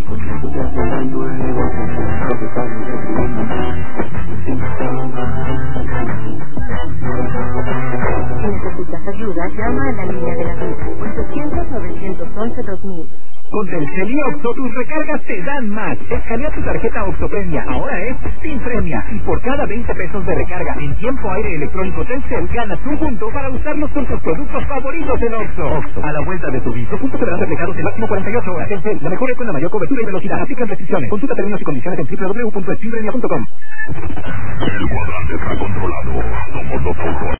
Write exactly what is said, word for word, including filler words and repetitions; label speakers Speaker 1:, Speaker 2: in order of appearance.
Speaker 1: Si necesitas ayuda, llama a la línea de la vida, ochocientos, novecientos once, dos mil.
Speaker 2: Con Telcel y Oxxo, tus recargas te dan más. Escanea tu tarjeta Oxxo Premia, ahora es sin premia. Y por cada veinte pesos de recarga en tiempo aire electrónico Telcel, ganas un punto para usarlos con tus productos favoritos en Oxxo. Oxxo, a la vuelta de tu vida. Los puntos serán reflejados en máximo cuarenta y ocho horas. Telcel, la mejor red con la mayor cobertura y velocidad. Aplican restricciones. Consulta términos y condiciones en doble u doble u doble u punto eximpremia punto com.
Speaker 3: El cuadrante está controlado. Somos los